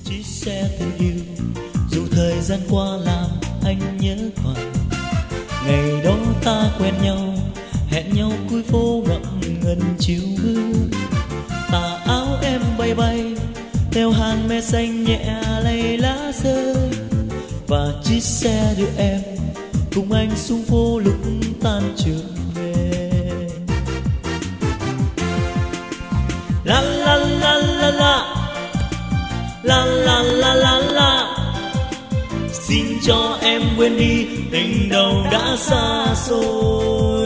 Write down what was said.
Chiếc xe tình yêu dù thời gian qua làm anh nhớ hoài. Ngày đó ta quen nhau, hẹn nhau cuối phố ngậm ngân chiều mưa. Tà áo em bay bay theo hàng me xanh nhẹ lay lá rơi, và chiếc xe đưa em cùng anh xuống phố lúc tan trường về. La la la la la la la la la la, xin cho em quên đi tình đầu đã xa xôi.